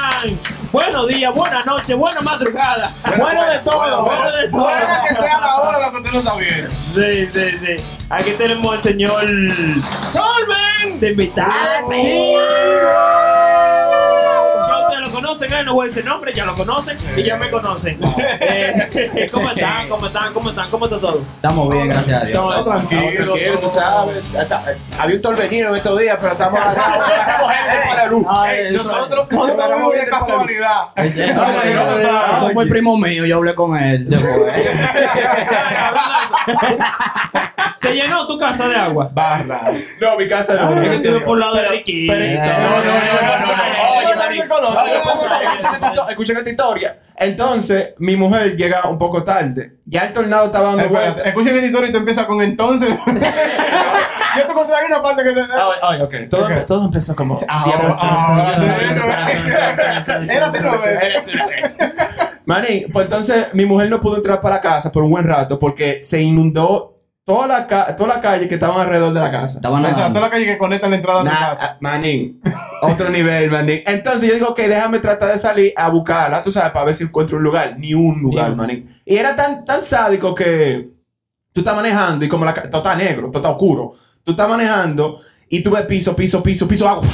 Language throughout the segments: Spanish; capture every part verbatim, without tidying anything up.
están? Buenos días, buenas noches, buena madrugada. Bueno de todo. Bueno de todo. Bueno que sea la hora lo que usted no está viendo. Sí, sí, sí. Aquí tenemos al señor Tolman de invitado. Ya ustedes lo conocen, ¿eh? No voy a decir nombre, ya lo conocen y ya me conocen. Eh, ¿Cómo están? ¿Cómo están? ¿Cómo están? ¿Cómo está todo? Estamos bien, gracias a Dios. No, Tranquilo, tranquilo, tú sabes. Había un torbellino en estos días, pero estamos estamos gente para la luz. Ey, nosotros nosotros estamos de casualidad. Eso, eso, Ay, eso, no lo sabes. eso fue el primo mío, yo hablé con él. Se fue. ¿Se llenó tu casa de agua? Barras. No, mi casa no. Es que estuve por el lado de Ricky. No, no, no, no, no. Oye, Dani, Oye, escuchen esta historia. Entonces, mi mujer llega un poco tarde. Ya el tornado estaba dando vueltas. escuchen el editor y tú empiezas con entonces. Yo te conté ahí una parte que te. Ay, ok. Todo, Ok. todo empezó como. Ahora, ahora, Era así una vez. Era así una vez. Maní, pues entonces mi mujer no pudo entrar para la casa por un buen rato porque se inundó toda la, ca toda la calle que estaban alrededor de la casa. Estaban O sea, nadando. toda la calle que conecta la entrada a tu Nah, casa. ah, manín, otro nivel, manín. Entonces yo digo, ok, déjame tratar de salir a buscarla, tú sabes, para ver si encuentro un lugar. Ni un lugar, Ni- manín. Y era tan, tan sádico que tú estás manejando y como la ca- todo está negro, todo está oscuro. Tú estás manejando y tú ves piso, piso, piso, piso, agua.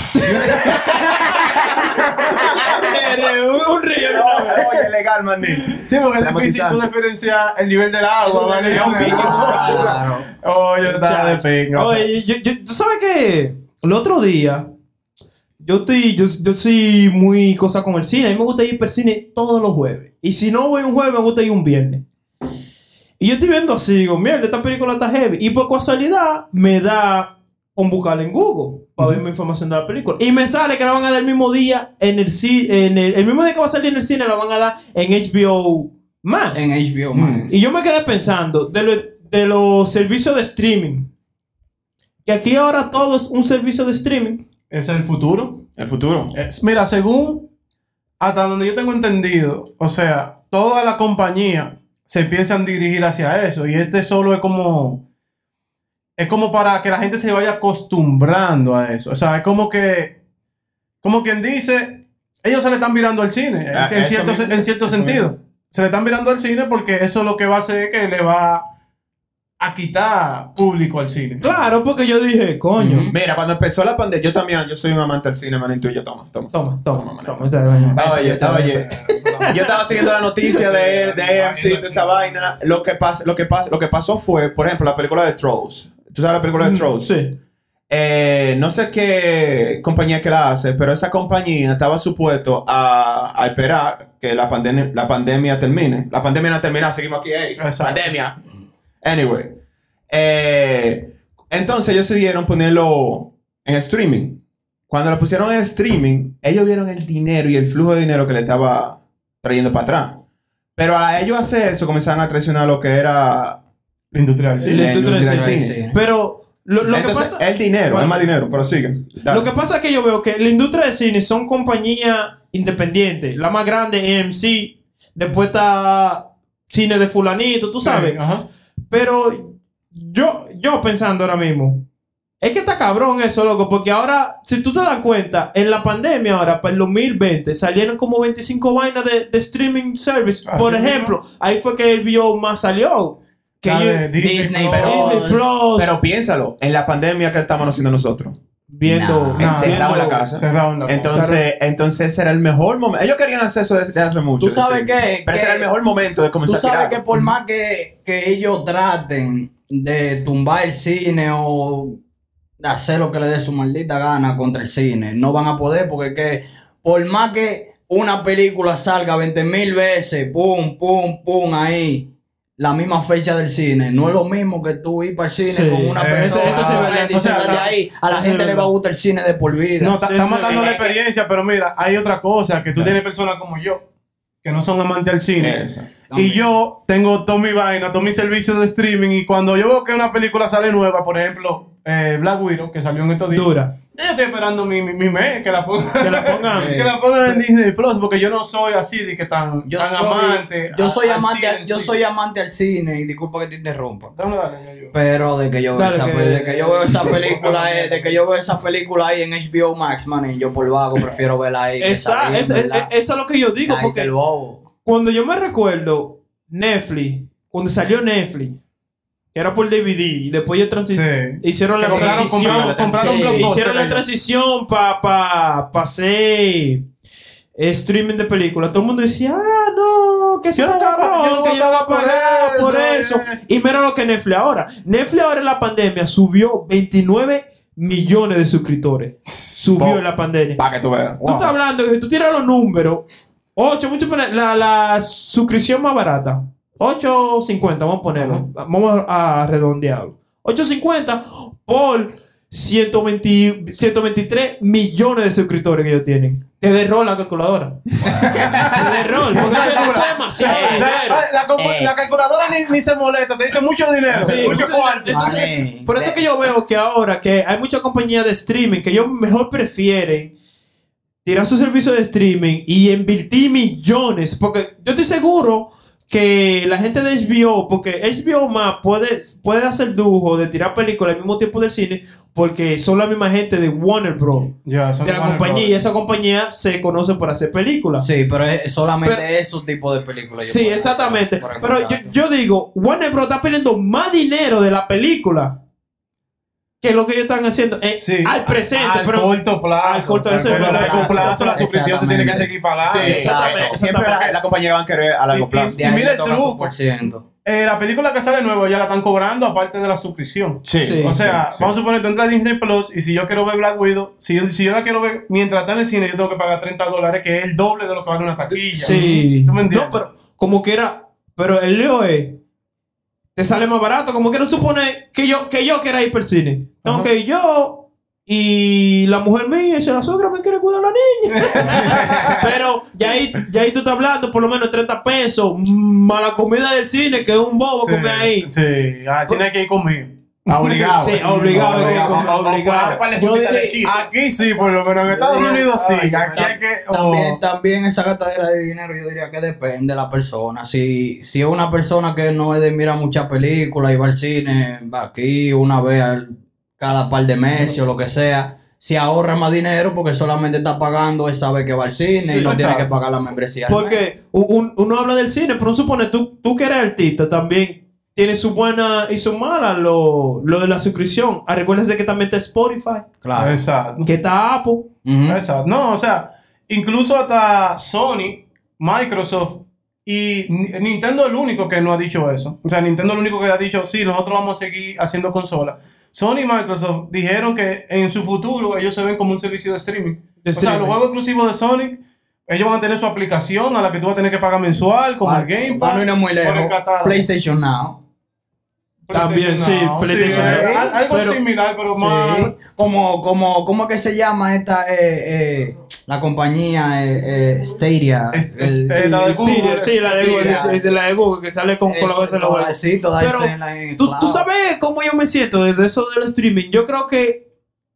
un, un río. Oye, legal, manín. Sí, porque es Estamos difícil tú tizando. diferenciar el nivel del agua, ¿vale? Es un pico. Claro. Oye, está de pinga. Oye, yo, yo, tú sabes que el otro día yo estoy, yo, yo soy muy cosa con el cine. A mí me gusta ir para el cine todos los jueves. Y si no voy un jueves, me gusta ir un viernes. Y yo estoy viendo así, digo, mierda, esta película está heavy. Y por casualidad me da un buscarla en Google para ver mi información de la película. Y me sale que la van a dar el mismo día en el cine, en el, el mismo día que va a salir en el cine, la van a dar en H B O Max. En H B O Max. Y yo me quedé pensando de, lo- de los servicios de streaming. Que aquí ahora todo es un servicio de streaming. Ese es el futuro. El futuro. Es- mira, según hasta donde yo tengo entendido, o sea, toda la compañía se empiezan a dirigir hacia eso. Y este solo es como. Es como para que la gente se vaya acostumbrando a eso. O sea, es como que. Como quien dice. Ellos se le están mirando al cine. Ah, en eso cierto, mismo, en cierto eso sentido. mismo. Se le están mirando al cine porque eso lo que va a hacer es que le va a quitar público al cine. Claro, porque yo dije, coño. Ujú. Mira, cuando empezó la pandemia, yo también, yo soy un amante del cine, manito, y yo toma, toma. Toma, toma, Toma, toma. manito. Oye, oye. Yo estaba siguiendo la noticia de, de A M C, de esa vaina. Lo que, pas, lo, que pas, lo que pasó fue, por ejemplo, la película de Trolls. ¿Tú sabes la película de Trolls? Sí. Eh, no sé qué compañía que la hace, pero esa compañía estaba supuesto a, a esperar que la, pandemia la pandemia termine. La pandemia no termina, seguimos aquí. Hey, Exacto. pandemia. Anyway. Eh, entonces ellos decidieron ponerlo en streaming. Cuando lo pusieron en streaming, ellos vieron el dinero y el flujo de dinero que le estaba trayendo para atrás. Pero a ellos hacer eso, comenzaron a traicionar lo que era La industria del Sí, cine. la industria del cine. cine. Pero lo, lo que Entonces, pasa... el dinero, Bueno. es más dinero, pero sigue. Dale. Lo que pasa es que yo veo que la industria de cine son compañías independientes. La más grande, A M C. Después está cine de fulanito, tú sabes. Sí, ajá. Pero yo, yo pensando ahora mismo, es que está cabrón eso, loco, porque ahora, si tú te das cuenta, en la pandemia ahora, para el dos mil veinte, salieron como veinticinco vainas de, de streaming service. Así Por mismo. ejemplo, ahí fue que el video más salió. Que La yo- de Disney, Disney Plus. Plus. Disney Plus, Pero piénsalo, en la pandemia, ¿qué estamos haciendo nosotros? viendo, Nah. Encerrados en la viendo- casa. Cerrado en la casa. Entonces, entonces ese era el mejor momento. Ellos querían hacer eso desde hace mucho. Tú sabes sí. que- Pero ese que- era el mejor momento de Tú comenzar a sabes tirar. que por más que, que ellos traten de tumbar el cine o de hacer lo que les dé su maldita gana contra el cine, no van a poder porque es que por más que una película salga veinte mil veces, pum, pum, pum, ahí, la misma fecha del cine, no es lo mismo que tú ir para el cine Sí, con una eso- persona eso sí es verdad. y O sea, sentarte la- ahí, a la eso gente es le va a verdad. gustar el cine de por vida. No, está Sí, está sí, matando sí. la experiencia, pero mira, hay otra cosa, que tú tienes personas como yo, que no son amantes del cine. Eso. Y yo tengo todo mi vaina, todo mi servicio de streaming, y cuando yo veo que una película sale nueva, por ejemplo, eh, Black Widow, que salió en estos días. Dura. Yo estoy esperando mi, mi, mi mes, que la pongan. Que la pongan. que la pongan en Disney Plus, porque yo no soy así de que tan, Yo tan soy, amante. yo soy a- al amante, cine al- en yo sí. soy amante al cine y disculpa que te interrumpa. Dame, dale, ya yo. Pero de que yo veo Dale, esa, que- pe- de que yo veo esa película, eh, de que yo veo esa película ahí en H B O Max, man, y yo por vago prefiero verla ahí. que Esa, salir, es, es- ¿verdad? eso es lo que yo digo, Ay, que porque el bobo. cuando yo me recuerdo Netflix, cuando salió Netflix, que era por D V D, y después ellos transi- Sí. hicieron la Que compraron, transición. compraron, compraron Sí, un blockbuster Hicieron la ellos. transición para pa, pa hacer streaming de películas. Todo el mundo decía, ah, no, que se Yo no voy a pagar- yo cabrón, no que voy yo a no voy a pagar pagar por por eso, eso. eh. Y mira lo que Netflix ahora. Netflix ahora en la pandemia subió veintinueve millones de suscriptores. Subió Bo- en la pandemia. Para que tú veas. Tú estás hablando que si tú tiras los números, ocho, mucho poner la, la suscripción más barata, ocho cincuenta, vamos a ponerlo, vamos a, a redondearlo. ocho cincuenta por ciento veinte, ciento veintitrés millones de suscriptores que ellos tienen. Te derró la calculadora. Te derró, porque eso, eso es demasiado La, dinero. la- la compu- Eh. la calculadora ni, ni se molesta, te dice mucho dinero, Sí, mucho mucho cuarto. dinero. Entonces, Mané, por eso es que yo veo que ahora que hay muchas compañías de streaming que ellos mejor prefieren tirar su servicio de streaming y invertir millones. Porque yo estoy seguro que la gente de H B O, porque H B O más puede, puede hacer lujo de tirar películas al mismo tiempo del cine, porque son la misma gente de Warner Bros. Ya, son De la Warner compañía, y Bros. esa compañía se conoce por hacer películas. Sí, pero es solamente Pero- esos tipos de películas. yo Sí, puedo exactamente. hacer por el Pero yo, contrato. yo digo, Warner Bros. Está pidiendo más dinero de la película que lo que ellos están haciendo eh, Sí, al presente. al pero corto plazo. al corto- eso es pero a verdad. largo plazo la suscripción se tiene que Exactamente. seguir pagando. Sí, exactamente, exacto. Siempre la, la compañía va a querer a largo Y- plazo. De ahí y mira le el toca su truco. por ciento. Eh, la película que sale nueva ya la están cobrando aparte de la suscripción. Sí. Sí. O sea, sí, sí. vamos a suponer, tú entras a Disney Plus y si yo quiero ver Black Widow, si yo, si yo la quiero ver mientras está en el cine, yo tengo que pagar treinta dólares, que es el doble de lo que vale una taquilla. sí. ¿Tú me entiendes? No, pero como que era. Pero el lío es. Te sale más barato. Como que no supone que yo, que yo quiera ir por el cine. Tengo Ajá. que ir yo. Y la mujer mía y la suegra me quiere cuidar a la niña. Pero ya ahí, ya ahí tú estás hablando por lo menos treinta pesos. Más la comida del cine, que es un bobo Sí, comer ahí. Sí, ah, tiene que ir conmigo. Obligado. Sí, obligado, Obligado. obligado, obligado. Yo diría- Aquí sí, por lo menos en Estados diría- Unidos sí. Ay, Aquí hay que. oh, También, también esa gastadera de dinero yo diría que depende de la persona. Si, si es una persona que no es de mirar muchas películas y va al cine, va aquí una vez al- cada par de meses o lo que sea, si ahorra más dinero porque solamente está pagando esa vez que va al cine Sí, y no tiene exacto. que pagar la membresía. al mes. Porque un- uno habla del cine, pero uno supone, tú, tú que eres artista también, tiene su buena y su mala lo, lo de la suscripción. Ah, recuérdense que también está Spotify, Claro. Exacto. que está Apple. Ujú. Exacto. No, o sea, incluso hasta Sony, Microsoft y Ni- Nintendo es el único que no ha dicho eso. O sea, Nintendo es el único que ha dicho, sí, nosotros vamos a seguir haciendo consolas. Sony y Microsoft dijeron que en su futuro ellos se ven como un servicio de streaming. De O sea, streaming. los juegos exclusivos de Sonic, ellos van a tener su aplicación a la que tú vas a tener que pagar mensual, como el Game Pass. Para no irnos muy por el lejos, catálogo. PlayStation Now. También, sí, PlayStation eh, Now. al- algo Pero- similar, pero más. Sí. Como, como, ¿cómo es que se llama esta, eh, eh, la compañía eh, eh, Stadia? Es- El- es- eh, la de Stadia, Google, sí, la de Stadia. Google, es- es la de Google, que sale con, con la vez de los Eso, juegos. sí, toda Pero escena en ¿Tú, cloud. tú sabes cómo yo me siento de eso del streaming. Yo creo que,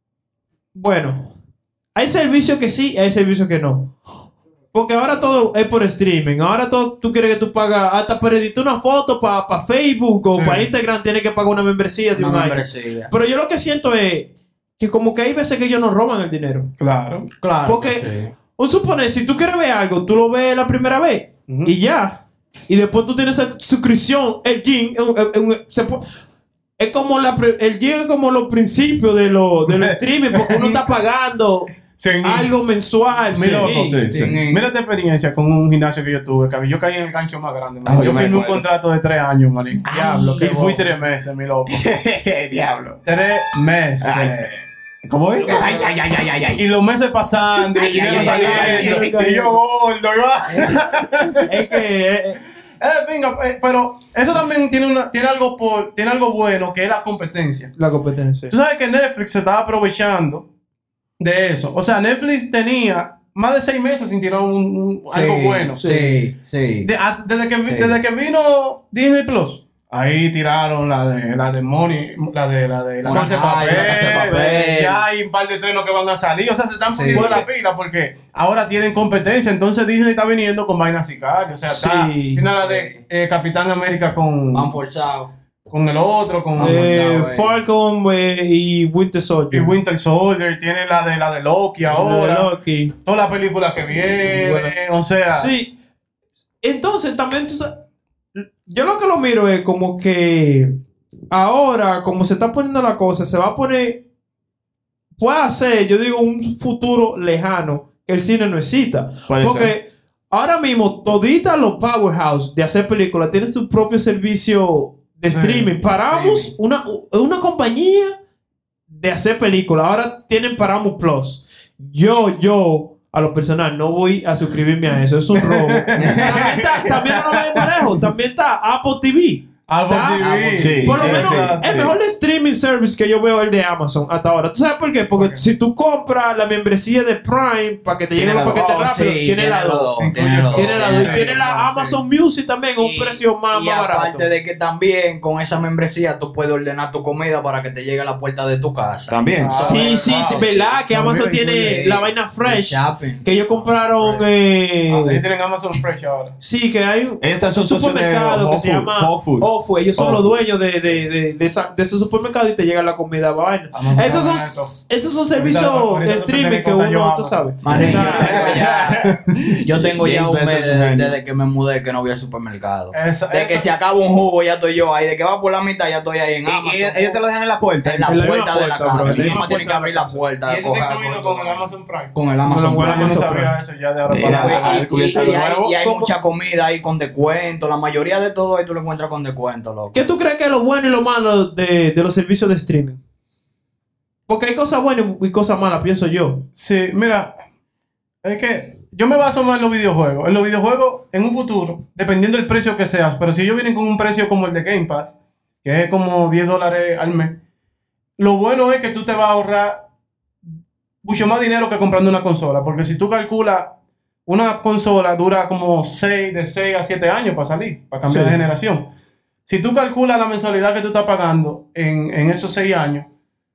bueno, hay servicios que sí y hay servicios que no. Porque ahora todo es por streaming. Ahora todo tú quieres que tú pagas, hasta para editar una foto para Facebook o Sí. para Instagram tienes que pagar una membresía de Una un año. membresía. Pero yo lo que siento es que como que hay veces que ellos nos roban el dinero. Claro. Claro. Porque- que sí. Un suponer, si tú quieres ver algo, tú lo ves la primera vez Ujú. y ya. Y después tú tienes esa suscripción, el gym, es un- es un- se po- es como la, pre- el gym es como los principios de los de los streaming, porque uno está pagando Sí, algo mensual. Mi sí. loco, sí, sí. Tienen- Mira esta experiencia con un gimnasio que yo tuve, que yo caí en el gancho más grande. man. Ah, yo yo me firmé un acuerdo. contrato de tres años, marín. Diablo, Y qué fui bobo. tres meses, mi loco. Diablo. Tres meses. Ay. ¿Cómo es? Ay, ay, ay, ay, ay, ay. Y los meses pasando, y el dinero ay, ay, saliendo, ay, ay, y yo gordo, y va. Es que eh, Eh, venga, eh, pero eso también tiene, una, tiene, algo por, tiene algo bueno, que es la competencia. la competencia. Tú sabes que Netflix se estaba aprovechando de eso. O sea, Netflix tenía más de seis meses sin tirar un, un- algo Sí, bueno. Sí, sí. De- a- desde, que, vi- Sí. desde que vino Disney Plus, Ahí tiraron la de la de Money, la de la de la Bueno, Casa de ay, Papel. la Casa de Papel. Ya hay un par de estrenos que van a salir. O sea, se están Sí. poniendo la pila porque ahora tienen competencia. Entonces Disney está viniendo con vainas sicarias. O sea, está, Sí. tiene la de eh, Capitán América con, Van forzados. con el otro, con Eh, güey. Falcon eh, y Winter y Soldier. Winter Soldier. Tiene la de la de Loki De ahora. Loki. Todas las películas que vienen. Bueno. O sea, Sí. Entonces, también tú sa- yo lo que lo miro es como que ahora, como se está poniendo la cosa, se va a poner. Puede ser, yo digo, un futuro lejano que el cine no exista. Puede Porque ser. ahora mismo, toditas los powerhouse de hacer películas tienen su propio servicio de Sí, streaming. Paramos, una, una compañía de hacer películas. Ahora tienen Paramount Plus. Yo, yo. A lo personal, no voy a suscribirme a eso. Es un robo. también, está, también no lo vayamos lejos. También está Apple T V. Apple Está- T V. Sí, Por lo sí, menos, sí, el sí. mejor streaming service que yo veo es el de Amazon hasta ahora. ¿Tú sabes por qué? Porque Ok. si tú compras la membresía de Prime para que te lleguen Tiene los la paquetes Oh, rápidos, sí, tiene la los dos. dos, Incluye tiene los Tiene dos, la Sí, dos. Y tiene tiene la sí. Amazon Music también a un Y- precio más, y más barato. aparte de que también con esa membresía tú puedes ordenar tu comida para que te llegue a la puerta de tu casa. También. Ah, Sí, sí, sí, wow. ¿verdad? Que No, Amazon mira, tiene incluye- la vaina fresh. Shopping. Que ellos compraron. Eh, Ah, ahí tienen Amazon Fresh ahora. Sí, que hay un, Estas un son socios de supermercado que Whole se Food, llama Whole Food. Whole Food. Ellos son Whole los Food. dueños de, de, de, de, esa- de ese supermercado y te llega la comida vaina. Amazon Esos son, Esto. esos son servicios Ahorita- ahorita de tú streaming tienes que contar yo uno, tú Amazon. sabes. Marín, O yo sea, tengo ya, yo tengo ya diez un mes pesos desde, al año. desde que me mudé que no voy al supermercado. Esa- de que esa- se acaba un jugo ya estoy yo ahí. De que va por la mitad ya estoy ahí en Y- Amazon. y ellos te lo dejan en la puerta. en la en la puerta misma de la puerta, bro, casa. en la Mi misma mamá tiene que puerta abrir de la la puerta. Y eso está coger incluido algo con el Amazon Prime. con el Amazon Con el Bueno, yo no Amazon sabía Prime. eso ya de ahora Mira, para Y- adelante. ah, y- descubierto y algo hay, nuevo. y hay ¿Cómo? mucha comida ahí con descuento. La mayoría de todo ahí tú lo encuentras con descuento, loco. ¿Qué tú crees que es lo bueno y lo malo de, de los servicios de streaming? Porque hay cosas buenas y cosas malas, pienso yo. Sí, mira, es que yo me baso más en los videojuegos. En los videojuegos, en un futuro, dependiendo del precio que seas, pero si ellos vienen con un precio como el de Game Pass, que es como diez dólares al mes, lo bueno es que tú te vas a ahorrar mucho más dinero que comprando una consola, porque si tú calculas, una consola dura como seis, de seis a siete años para salir, para cambiar Sí. de generación. Si tú calculas la mensualidad que tú estás pagando en, en esos seis años,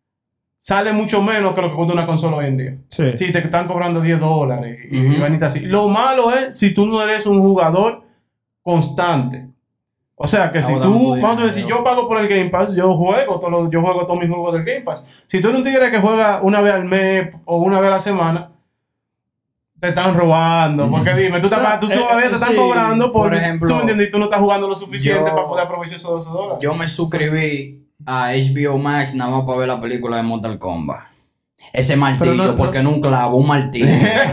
sale mucho menos que lo que cuesta una consola hoy en día. Sí. Si te están cobrando diez dólares y, Ujú. y vainitas así. Lo malo es si tú no eres un jugador constante. O sea, que si Ahora no tú, pudiera, vamos a ver, si pero- yo pago por el Game Pass, yo juego todos los- yo juego todos mis juegos del Game Pass. Si tú eres un tigre que juega una vez al mes o una vez a la semana, te están robando. Porque dime, tú, te O sea, pagas- tú eh, todavía te están sí. cobrando por, Por ejemplo, tú me entiendes, y tú no estás jugando lo suficiente yo- para poder aprovechar esos doce dólares. Yo me suscribí a H B O Max nada más para ver la película de Mortal Kombat. Ese martillo, Pero no- porque no un clavo, un martillo.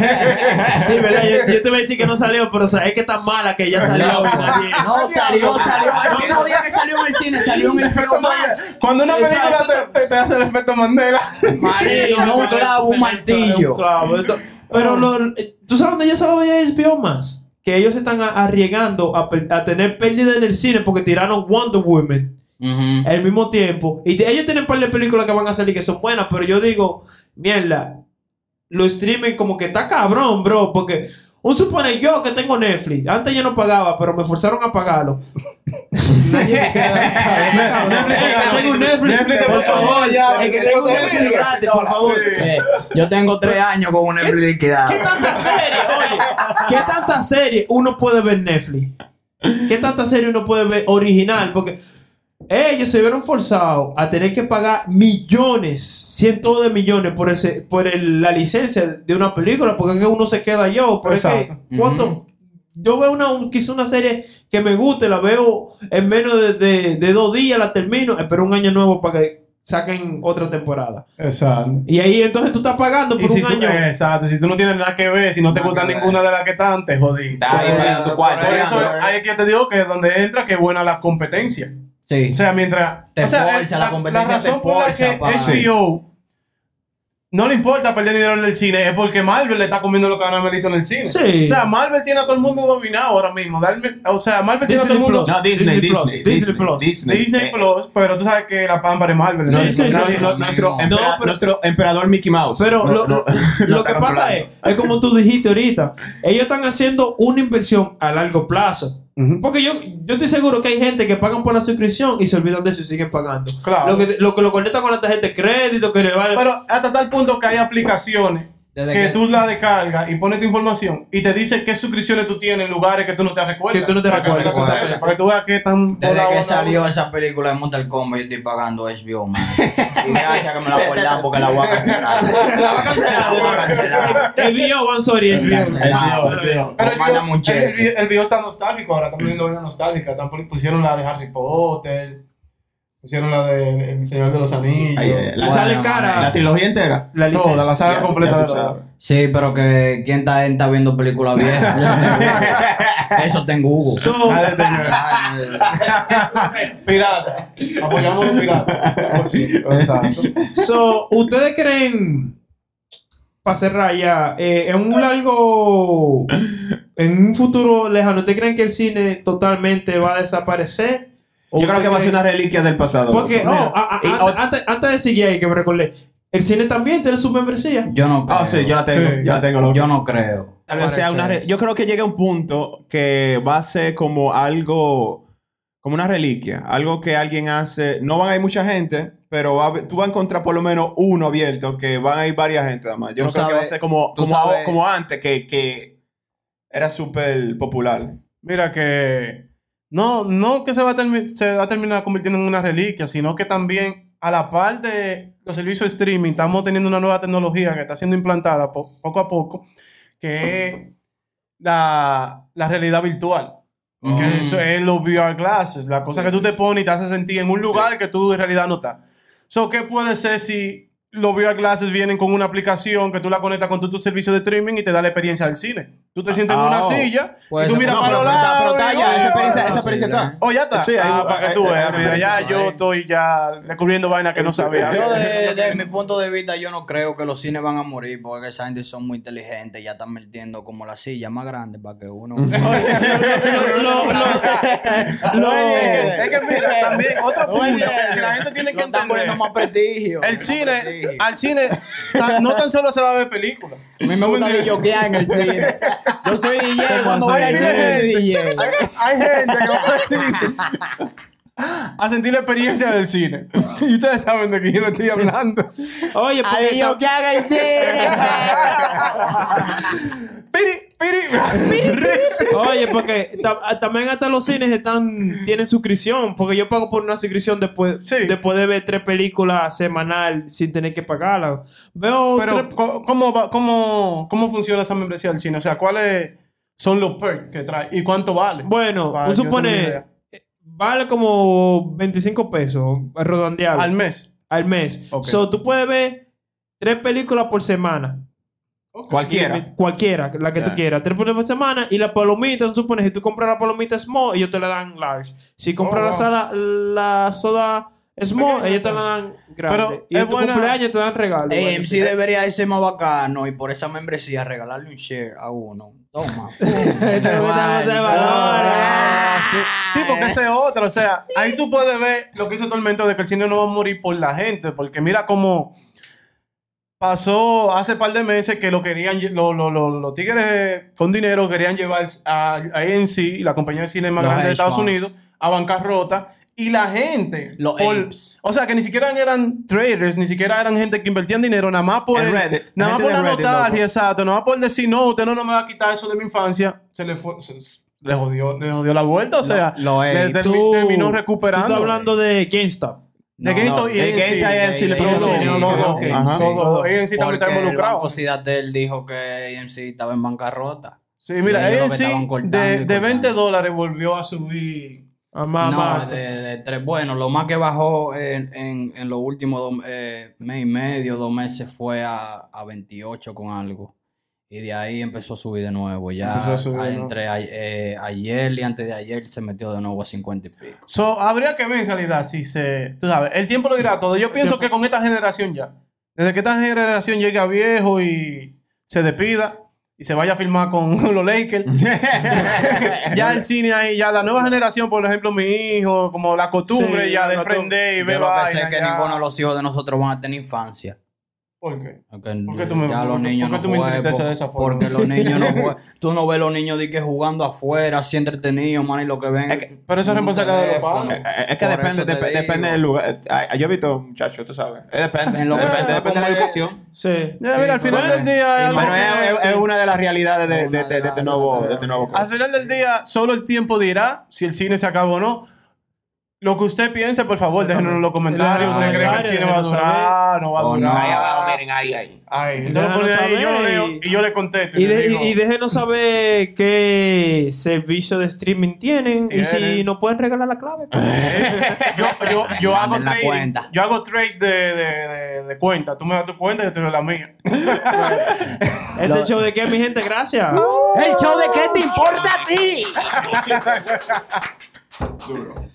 Sí, ¿verdad? Yo, yo te voy a decir que no salió, pero sabes que tan mala que ya salió. No, nadie- no, salió, salió. El mismo día que salió en el cine, salió en H B O Max. Cuando una Esa- película esa- te, te- te hace el efecto Mandela. Marico, no un clavo, un martillo. Un clavo. Esto- Pero lo- tú sabes dónde ya se lo veía H B O más. Que ellos se están a- arriesgando a, per- a tener pérdida en el cine porque tiraron Wonder Woman Ujú. al mismo tiempo. Y te- ellos tienen un par de películas que van a salir que son buenas, pero yo digo, mierda, los streaming como que está cabrón, bro, porque un supone yo que tengo Netflix, antes yo no pagaba, pero me forzaron a pagarlo. Nadie me queda- cabrón. Netflix te Eh, que ganó. tengo un Netflix, Netflix te por puso favor, más ya, es que porque tengo no te Netflix rindes. gratis, por favor. Eh, yo tengo tres años con un Netflix ¿Qué liquidado. tanta serie, oye? ¿Qué tanta serie uno puede ver en Netflix? ¿Qué tanta serie uno puede ver original? Porque ellos se vieron forzados a tener que pagar millones, cientos de millones por ese, por el- la licencia de una película, porque es que uno se queda yo. Pero es que, Exacto. ¿cuánto? Ujú. Yo veo una, un- quizá una serie que me guste, la veo en menos de, de- de dos días, la termino, espero un año nuevo para que saquen otra temporada. Exacto. Y ahí entonces tú estás pagando por Y si un tú, año. eh, exacto, si tú no tienes nada que ver, si no te Nada gusta que ver. ninguna de las que están, te jodí. Está ahí Eh, pagando tu cuarto. Por eh, eso eh, ahí es que yo te digo que es donde entra que es buena la competencia. Sí. O sea, mientras... Te o sea, forza, eh, la competencia razón te por la forza, que pa. H B O no le importa perder dinero en el cine es porque Marvel le está comiendo lo que gana Melito en el cine. Sí. O sea, Marvel tiene a todo el mundo dominado ahora mismo. Darme- o sea, Marvel tiene a todo el Disney mundo... Plus. No, Disney, Disney Plus, Disney, Disney Disney, Plus. Disney. Disney Eh, Plus, pero tú sabes que la pámpara es Marvel. Sí, ¿no? sí, sí. Nadie- no- nuestro, No, empera- pero- nuestro emperador Mickey Mouse. Pero No, lo, no, lo lo que está pasa controlando. es, es como tú dijiste ahorita, ellos están haciendo una inversión a largo plazo. Ujú. Porque yo, yo estoy seguro que hay gente que pagan por la suscripción y se olvidan de eso y siguen pagando. Claro. Lo que lo, que lo conecta con la tarjeta de crédito, que le vale. Pero hasta tal punto que hay aplicaciones Desde que, que- tú la descargas y pones tu información y te dice qué suscripciones tú tienes en lugares que tú no te recuerdas. Que tú no te Para que recuerdas, no te exactamente. Para que tú veas que tan Desde volado que anda salió uno. esa película de Mortal Kombat, yo estoy pagando H B O, man. Y gracias que me la acordaron porque la voy a cancelar. La va a cancelar. La voy a cancelar. El video, one sorry, el video. Cancelado. El video, Pero el mándame un video- el, cheque. video- el video está nostálgico ahora, están poniendo vida nostálgica. Están poni- pusieron la de Harry Potter, pusieron la de El Señor de los Anillos. Ay, ay, ay. Y La, sale Bueno, cara. la trilogía entera. La licencia. Toda la saga Ya tú- completa ya de tú la sabes. Sí, pero que ¿quién está, está viendo películas viejas? Eso está en Google. So, Ah, de- Ay, Pirata. Apoyamos a los piratas. Por cierto. Exacto. so, ¿ustedes creen, para cerrar ya, eh, en un largo, en un futuro lejano, ¿ustedes creen que el cine totalmente va a desaparecer? ¿O Yo creo que va a ser una reliquia del pasado. Porque, loco. oh, a- a- Y antes, ot- antes, antes de seguir ahí, que me recordé, el cine también tiene su membresía. Yo no creo. Ah, sí, yo la tengo. Sí. Yo la tengo, loco. Yo no creo. Tal vez sea una re- Parece Yo creo que llega un punto que va a ser como algo, como una reliquia, algo que alguien hace. No van a ir mucha gente, pero va a haber- tú vas a encontrar por lo menos uno abierto, que van a ir varias gente además. Yo Tú no creo que va a sabes- ser como, tú como, sabes- como antes, que, que era súper popular. Mira que no, no que se va, a termi- se va a terminar convirtiendo en una reliquia, sino que también a la par de los servicios de streaming estamos teniendo una nueva tecnología que está siendo implantada po- poco a poco, que es la, la realidad virtual. Mm. Que eso es los V R glasses, la cosa que tú te pones y te hace sentir en un lugar que tú en realidad no estás. So, ¿qué puede ser si los V R glasses vienen con una aplicación que tú la conectas con tu, tu servicio de streaming y te da la experiencia del cine? Tú te sientes en Ah, una oh. silla Puede y tú ser, miras No, para pero, los pero está, pero lados. está y- ya, esa experiencia, no, esa sí, experiencia ya. está. Oh, ya está. Sí, hay- Ah, para que tú hay- veas. hay- Mira, hay- ya hay- yo estoy ya descubriendo vainas que no sabía. Yo desde de mi punto de vista yo no creo que los cines van a morir porque esa gente son muy inteligentes, ya están metiendo como la silla más grande para que uno... Lo- Es que mira, también otro punto que la gente tiene que Lo están poniendo entender. más prestigio. El más cine, prestigio. al cine, ta- no tan solo se va a ver películas. A mí me gusta yoquear en el cine. Yo soy D J cuando voy al cine, soy D J. Hay gente que va a sentir, a sentir la experiencia del cine. Y ustedes saben de qué yo no estoy hablando. Oye, porque Ay, yo que haga el cine. Piri, piri. Oye, porque ta- también hasta los cines están tienen suscripción, porque yo pago por una suscripción después, Sí. después de ver tres películas semanal sin tener que pagarla. Veo Pero, tres- co- ¿cómo, va- cómo, ¿cómo funciona esa membresía del cine? O sea, ¿cuáles son los perks que trae? ¿Y cuánto vale? bueno, Para un yo tener una supone idea. vale como veinticinco pesos redondeado Al mes. al mes. Ok. So, tú puedes ver tres películas por semana. Cualquiera. Cualquiera, la que Ya. tú quieras. Tres películas por semana y la palomita, tú supones, si tú compras la palomita small, ellos te la dan large. Si compras Oh, la wow. sala, la soda small, Pequeña, ellos te la pues. dan grande. Pero y es en tu buena- cumpleaños te dan regalo. A M C debería de ser más bacano y por esa membresía regalarle un share a uno. Toma. Sí, porque esa es otra. O sea, ahí tú puedes ver lo que hizo Tormento de que el cine no va a morir por la gente. Porque mira cómo pasó hace par de meses que lo querían, lo- lo- lo- los tigres con dinero querían llevar a, a A M C, la compañía de cine más Los grande de hedge Estados funds. Unidos, a bancarrota. Y la gente, Los por- apes. o sea, que ni siquiera eran traders, ni siquiera eran gente que invertían dinero, nada más por En el- Reddit, nada más gente por de la Reddit, nostalgia, loco. exacto, nada más por decir, no, usted no, no me va a quitar eso de mi infancia, se le fue, se- se- le jodió, le jodió la vuelta, o sea, lo le apes. termi- Tú- terminó Tú recuperando. estás hablando de GameStop. de No, GameStop no, y el A M C. GameStop y A M C le Todo, puso cine, todo, ok, todo, ok. Ajá. todo. A M C también está Porque el involucrado. Banco Cidatel dijo que A M C estaba en bancarrota. Sí, mira, Y A ellos lo M que C estaban cortando de, y de cortando. veinte dólares volvió a subir. Ah, más, No, más. de, de tres. Bueno, lo más que bajó en, en, en los últimos dos, eh, mes y medio, dos meses fue a, a veintiocho con algo. Y de ahí empezó a subir de nuevo. Ya Empezó a subir a- de nuevo. entre a- eh, ayer y antes de ayer se metió de nuevo a cincuenta y pico. So, habría que ver en realidad si se. Tú sabes, el tiempo lo dirá todo. Yo pienso que con esta generación ya, desde que esta generación llegue a viejo y se despida y se vaya a filmar con los Lakers, ya el cine ahí, ya la nueva generación, por ejemplo, mi hijo, como la costumbre Sí, ya de la prender y Yo ver lo que sé vaina, es que ya. ninguno de los hijos de nosotros van a tener infancia. ¿Por qué? Porque ¿Por qué tú me- ya por- los niños por qué no tú me juegan, entristeces por- de esa forma? porque los niños no juegan. Tú no ves los niños de que jugando afuera, así entretenidos, man, y lo que ven. Es que- pero eso es un responsabilidad de los teléfono. padres. Eh, Es que Por depende, eso te dep- digo. depende del lugar. Ay, yo he visto muchachos, tú sabes. Eh, Depende. En lo que depende sea, depende de la como educación. Sí. Ya, mira, al Sí, final pero- del día es algo Bueno, que- es, es- es una de las realidades de, de, Una de- de de las- este nuevo, de este nuevo Al final del día, solo el tiempo dirá si el cine se acaba o no. Lo que usted piense, por favor, déjenos en los comentarios. En los ¿Usted cree que el comentarios, cine va a déjenos durar? ¿No va a O no. durar? Ahí abajo, miren, ahí, ahí. Ay, entonces Déjanos lo pone ahí, yo lo saber leo y- y yo le contesto. Y, Y, le de- digo, y- y déjenos saber qué servicio de streaming tienen y si Tienen. nos pueden regalar la clave. pues. yo, yo, yo hago Manden la trading, cuenta. yo hago trades de, de, de, de cuenta. Tú me das tu cuenta y yo te doy la mía. Este Lo- show de qué, mi gente, gracias. El show de qué te importa a ti. Duro.